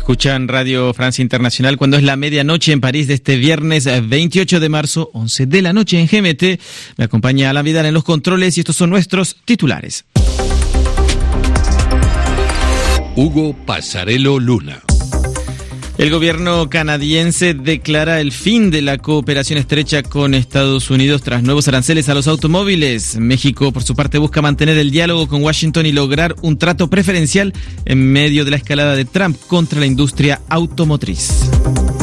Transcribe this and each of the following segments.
Escuchan Radio Francia Internacional cuando es la medianoche en París de este viernes 28 de marzo, 11 de la noche en GMT. Me acompaña Alan Vidal en los controles y estos son nuestros titulares. Hugo Passarello Luna. El gobierno canadiense declara el fin de la cooperación estrecha con Estados Unidos tras nuevos aranceles a los automóviles. México, por su parte, busca mantener el diálogo con Washington y lograr un trato preferencial en medio de la escalada de Trump contra la industria automotriz.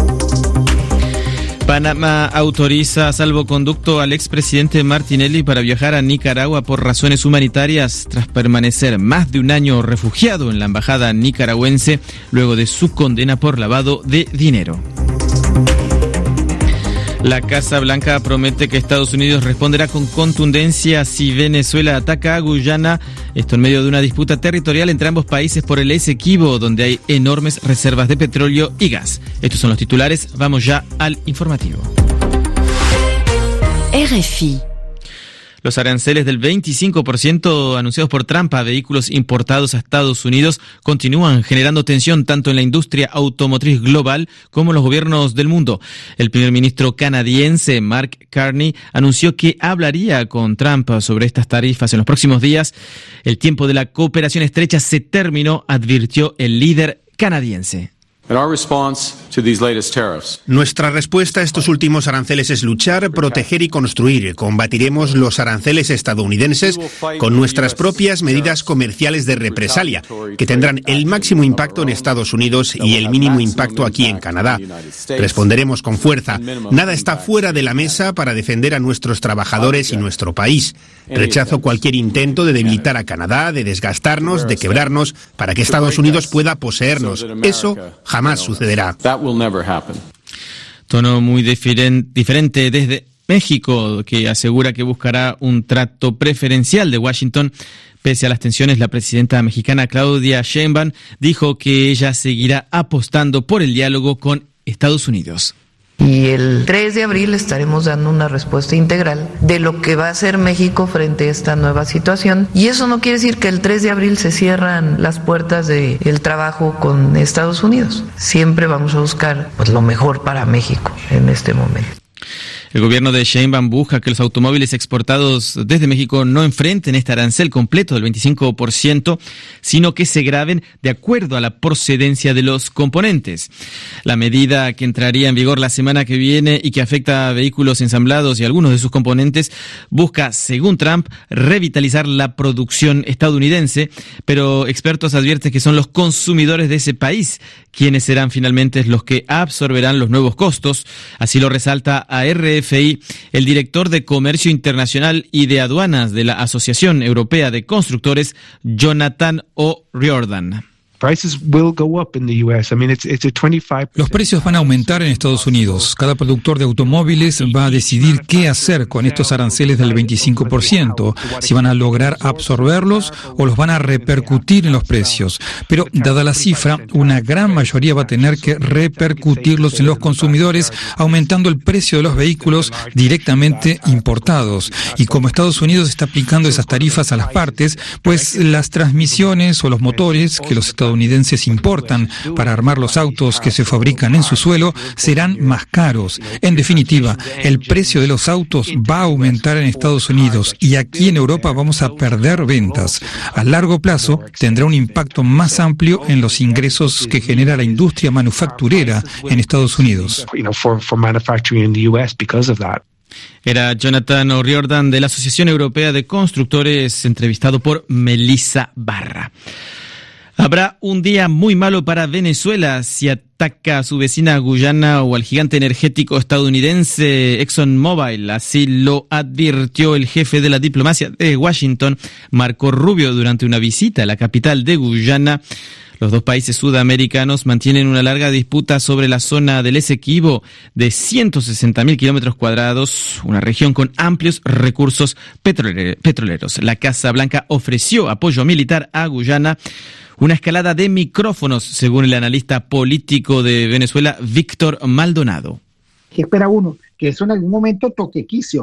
Panamá autoriza salvoconducto al expresidente Martinelli para viajar a Nicaragua por razones humanitarias tras permanecer más de un año refugiado en la embajada nicaragüense luego de su condena por lavado de dinero. La Casa Blanca promete que Estados Unidos responderá con contundencia si Venezuela ataca a Guyana, esto en medio de una disputa territorial entre ambos países por el Esequibo, donde hay enormes reservas de petróleo y gas. Estos son los titulares, vamos ya al informativo. RFI. Los aranceles del 25% anunciados por Trump a vehículos importados a Estados Unidos continúan generando tensión tanto en la industria automotriz global como en los gobiernos del mundo. El primer ministro canadiense Mark Carney anunció que hablaría con Trump sobre estas tarifas en los próximos días. El tiempo de la cooperación estrecha se terminó, advirtió el líder canadiense. Nuestra respuesta a estos últimos aranceles es luchar, proteger y construir. Combatiremos los aranceles estadounidenses con nuestras propias medidas comerciales de represalia, que tendrán el máximo impacto en Estados Unidos y el mínimo impacto aquí en Canadá. Responderemos con fuerza. Nada está fuera de la mesa para defender a nuestros trabajadores y nuestro país. Rechazo cualquier intento de debilitar a Canadá, de desgastarnos, de quebrarnos, para que Estados Unidos pueda poseernos. Eso jamás sucederá. Tono muy diferente desde México, que asegura que buscará un trato preferencial de Washington. Pese a las tensiones, la presidenta mexicana Claudia Sheinbaum dijo que ella seguirá apostando por el diálogo con Estados Unidos. Y el 3 de abril estaremos dando una respuesta integral de lo que va a hacer México frente a esta nueva situación. Y eso no quiere decir que el 3 de abril se cierran las puertas del trabajo con Estados Unidos. Siempre vamos a buscar lo mejor para México en este momento. El gobierno de Sheinbaum busca que los automóviles exportados desde México no enfrenten este arancel completo del 25%, sino que se graven de acuerdo a la procedencia de los componentes. La medida, que entraría en vigor la semana que viene y que afecta a vehículos ensamblados y algunos de sus componentes, busca, según Trump, revitalizar la producción estadounidense, pero expertos advierten que son los consumidores de ese país quienes serán finalmente los que absorberán los nuevos costos. Así lo resalta a RFI el director de Comercio Internacional y de Aduanas de la Asociación Europea de Constructores, Jonathan O'Riordan. Los precios van a aumentar en Estados Unidos. Cada productor de automóviles va a decidir qué hacer con estos aranceles del 25%, si van a lograr absorberlos o los van a repercutir en los precios. Pero, dada la cifra, una gran mayoría va a tener que repercutirlos en los consumidores, aumentando el precio de los vehículos directamente importados. Y como Estados Unidos está aplicando esas tarifas a las partes, pues las transmisiones o los motores que los estadounidenses importan para armar los autos que se fabrican en su suelo serán más caros. En definitiva, el precio de los autos va a aumentar en Estados Unidos y aquí en Europa vamos a perder ventas. A largo plazo tendrá un impacto más amplio en los ingresos que genera la industria manufacturera en Estados Unidos. Era Jonathan O'Riordan de la Asociación Europea de Constructores, entrevistado por Melissa Barra. Habrá un día muy malo para Venezuela si ataca a su vecina Guyana o al gigante energético estadounidense ExxonMobil. Así lo advirtió el jefe de la diplomacia de Washington, Marco Rubio, durante una visita a la capital de Guyana. Los dos países sudamericanos mantienen una larga disputa sobre la zona del Esequibo de 160.000 kilómetros cuadrados, una región con amplios recursos petroleros. La Casa Blanca ofreció apoyo militar a Guyana. Una escalada de micrófonos, según el analista político de Venezuela, Víctor Maldonado. ¿Qué espera uno? Que eso en algún momento toque quicio, ¿no?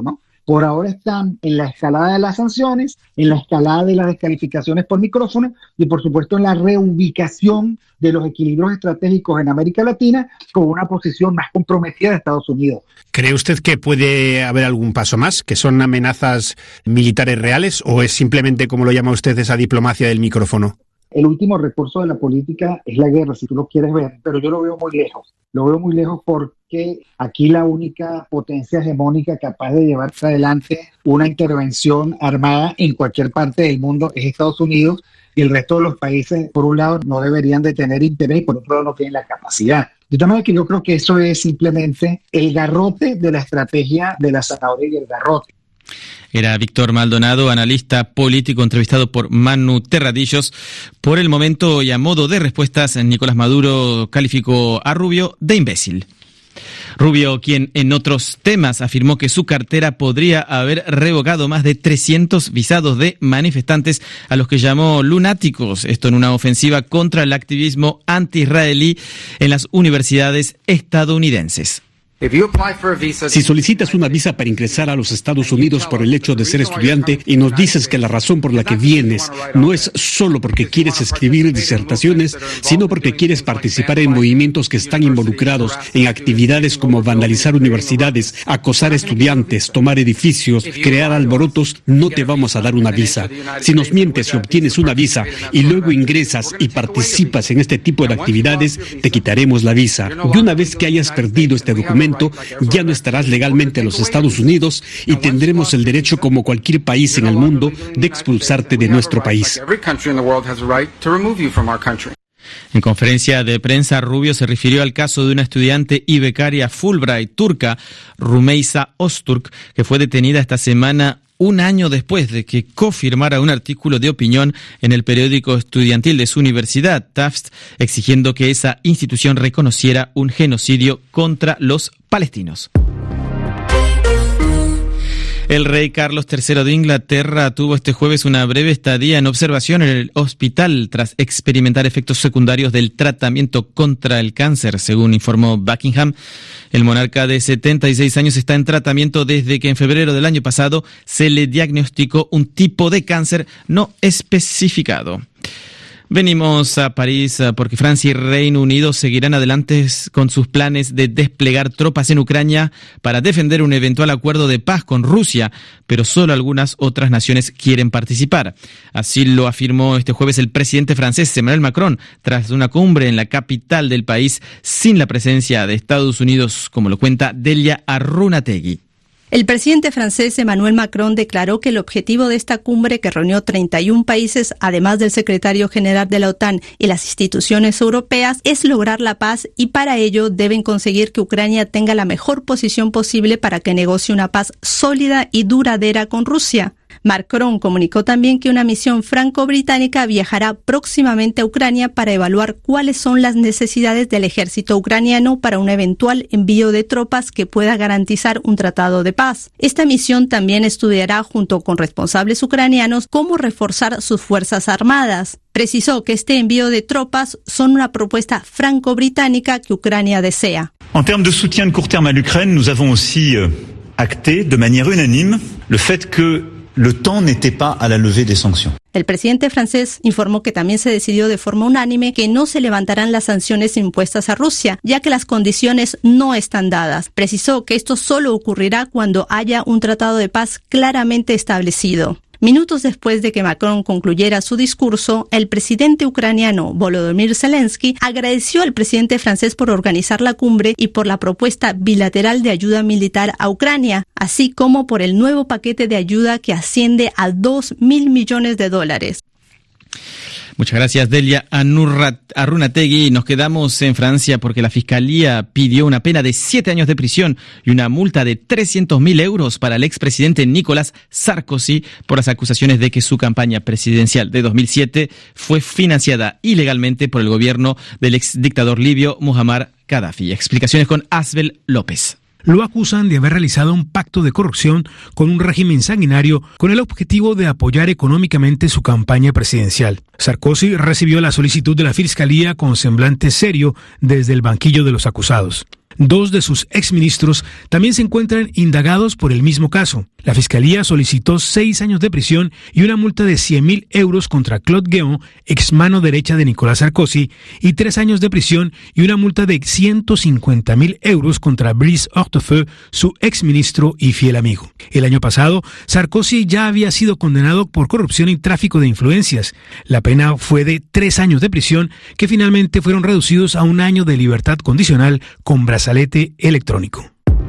Por ahora están en la escalada de las sanciones, en la escalada de las descalificaciones por micrófono y por supuesto en la reubicación de los equilibrios estratégicos en América Latina con una posición más comprometida de Estados Unidos. ¿Cree usted que puede haber algún paso más? ¿Que son amenazas militares reales o es simplemente, como lo llama usted, esa diplomacia del micrófono? El último recurso de la política es la guerra, si tú lo quieres ver, pero yo lo veo muy lejos. Lo veo muy lejos porque aquí la única potencia hegemónica capaz de llevar adelante una intervención armada en cualquier parte del mundo es Estados Unidos, y el resto de los países, por un lado, no deberían de tener interés y por otro lado no tienen la capacidad. De tal manera que yo creo que eso es simplemente el garrote de la estrategia de la zanahoria y el garrote. Era Víctor Maldonado, analista político, entrevistado por Manu Terradillos. Por el momento y a modo de respuestas, Nicolás Maduro calificó a Rubio de imbécil. Rubio, quien en otros temas afirmó que su cartera podría haber revocado más de 300 visados de manifestantes a los que llamó lunáticos, esto en una ofensiva contra el activismo anti-israelí en las universidades estadounidenses. Si solicitas una visa para ingresar a los Estados Unidos por el hecho de ser estudiante y nos dices que la razón por la que vienes no es solo porque quieres escribir disertaciones, sino porque quieres participar en movimientos que están involucrados en actividades como vandalizar universidades, acosar estudiantes, tomar edificios, crear alborotos, no te vamos a dar una visa. Si nos mientes y obtienes una visa y luego ingresas y participas en este tipo de actividades, te quitaremos la visa. Y una vez que hayas perdido este documento, ya no estarás legalmente en los Estados Unidos y tendremos el derecho, como cualquier país en el mundo, de expulsarte de nuestro país. En conferencia de prensa, Rubio se refirió al caso de una estudiante y becaria Fulbright turca, Rumeysa Öztürk, que fue detenida esta semana un año después de que cofirmara un artículo de opinión en el periódico estudiantil de su universidad, Tufts, exigiendo que esa institución reconociera un genocidio contra los palestinos. El rey Carlos III de Inglaterra tuvo este jueves una breve estadía en observación en el hospital tras experimentar efectos secundarios del tratamiento contra el cáncer, según informó Buckingham. El monarca de 76 años está en tratamiento desde que en febrero del año pasado se le diagnosticó un tipo de cáncer no especificado. Venimos a París porque Francia y Reino Unido seguirán adelante con sus planes de desplegar tropas en Ucrania para defender un eventual acuerdo de paz con Rusia, pero solo algunas otras naciones quieren participar. Así lo afirmó este jueves el presidente francés Emmanuel Macron tras una cumbre en la capital del país sin la presencia de Estados Unidos, como lo cuenta Delia Arrunategui. El presidente francés Emmanuel Macron declaró que el objetivo de esta cumbre, que reunió 31 países, además del secretario general de la OTAN y las instituciones europeas, es lograr la paz y para ello deben conseguir que Ucrania tenga la mejor posición posible para que negocie una paz sólida y duradera con Rusia. Macron comunicó también que una misión franco-británica viajará próximamente a Ucrania para evaluar cuáles son las necesidades del ejército ucraniano para un eventual envío de tropas que pueda garantizar un tratado de paz. Esta misión también estudiará junto con responsables ucranianos cómo reforzar sus fuerzas armadas. Precisó que este envío de tropas son una propuesta franco-británica que Ucrania desea. En términos de soutien de court terme à l'Ukraine, nous avons aussi acté de manière unanime le fait que le temps n'était pas à la levée des sanctions. El presidente francés informó que también se decidió de forma unánime que no se levantarán las sanciones impuestas a Rusia, ya que las condiciones no están dadas. Precisó que esto solo ocurrirá cuando haya un tratado de paz claramente establecido. Minutos después de que Macron concluyera su discurso, el presidente ucraniano Volodymyr Zelensky agradeció al presidente francés por organizar la cumbre y por la propuesta bilateral de ayuda militar a Ucrania, así como por el nuevo paquete de ayuda que asciende a $2.000 millones. Muchas gracias, Delia Arrunategui. Nos quedamos en Francia porque la Fiscalía pidió una pena de 7 años de prisión y una multa de 300.000 euros para el expresidente Nicolas Sarkozy por las acusaciones de que su campaña presidencial de 2007 fue financiada ilegalmente por el gobierno del exdictador libio Muammar Gaddafi. Explicaciones con Asbel López. Lo acusan de haber realizado un pacto de corrupción con un régimen sanguinario con el objetivo de apoyar económicamente su campaña presidencial. Sarkozy recibió la solicitud de la Fiscalía con semblante serio desde el banquillo de los acusados. 2 de sus exministros también se encuentran indagados por el mismo caso. La Fiscalía solicitó 6 años de prisión y una multa de 100.000 euros contra Claude Guéant, ex mano derecha de Nicolas Sarkozy, y 3 años de prisión y una multa de 150.000 euros contra Brice Hortefeux, su exministro y fiel amigo. El año pasado, Sarkozy ya había sido condenado por corrupción y tráfico de influencias. La pena fue de 3 años de prisión, que finalmente fueron reducidos a 1 año de libertad condicional con brazalete electrónico.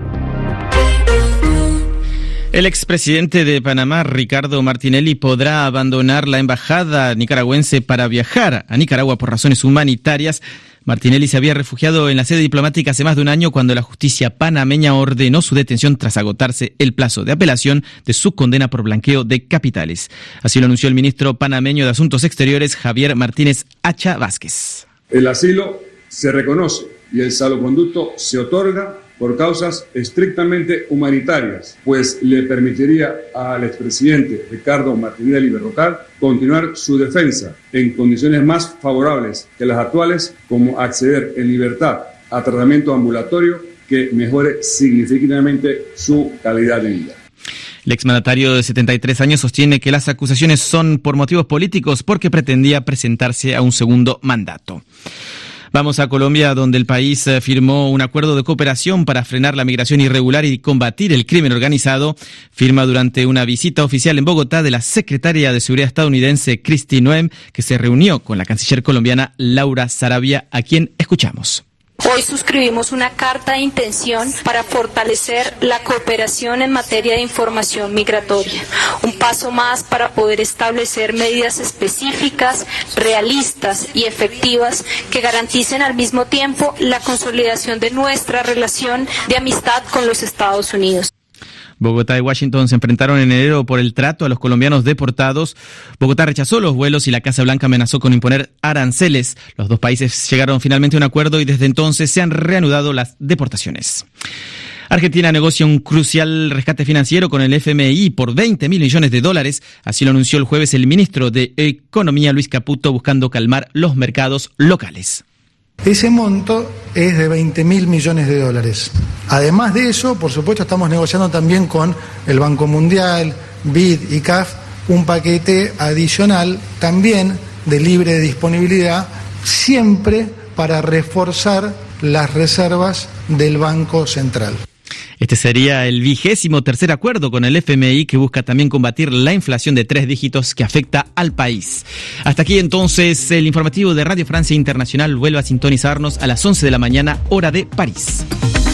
El expresidente de Panamá, Ricardo Martinelli, podrá abandonar la embajada nicaragüense para viajar a Nicaragua por razones humanitarias. Martinelli se había refugiado en la sede diplomática hace más de 1 año cuando la justicia panameña ordenó su detención tras agotarse el plazo de apelación de su condena por blanqueo de capitales. Así lo anunció el ministro panameño de Asuntos Exteriores, Javier Martínez Hacha Vázquez. El asilo se reconoce y el salvoconducto se otorga por causas estrictamente humanitarias, pues le permitiría al expresidente Ricardo Martinelli Berrocal continuar su defensa en condiciones más favorables que las actuales, como acceder en libertad a tratamiento ambulatorio que mejore significativamente su calidad de vida. El exmandatario de 73 años sostiene que las acusaciones son por motivos políticos porque pretendía presentarse a un segundo mandato. Vamos a Colombia, donde el país firmó un acuerdo de cooperación para frenar la migración irregular y combatir el crimen organizado. Firma durante una visita oficial en Bogotá de la secretaria de Seguridad estadounidense Kristi Noem, que se reunió con la canciller colombiana Laura Sarabia, a quien escuchamos. Hoy suscribimos una carta de intención para fortalecer la cooperación en materia de información migratoria. Un paso más para poder establecer medidas específicas, realistas y efectivas que garanticen al mismo tiempo la consolidación de nuestra relación de amistad con los Estados Unidos. Bogotá y Washington se enfrentaron en enero por el trato a los colombianos deportados. Bogotá rechazó los vuelos y la Casa Blanca amenazó con imponer aranceles. Los dos países llegaron finalmente a un acuerdo y desde entonces se han reanudado las deportaciones. Argentina negocia un crucial rescate financiero con el FMI por $20.000 millones. Así lo anunció el jueves el ministro de Economía, Luis Caputo, buscando calmar los mercados locales. Ese monto es de $20.000 millones. Además de eso, por supuesto, estamos negociando también con el Banco Mundial, BID y CAF un paquete adicional también de libre disponibilidad, siempre para reforzar las reservas del Banco Central. Este sería el 23º acuerdo con el FMI que busca también combatir la inflación de 3 dígitos que afecta al país. Hasta aquí entonces el informativo de Radio Francia Internacional. Vuelve a sintonizarnos a las 11 de la mañana, hora de París.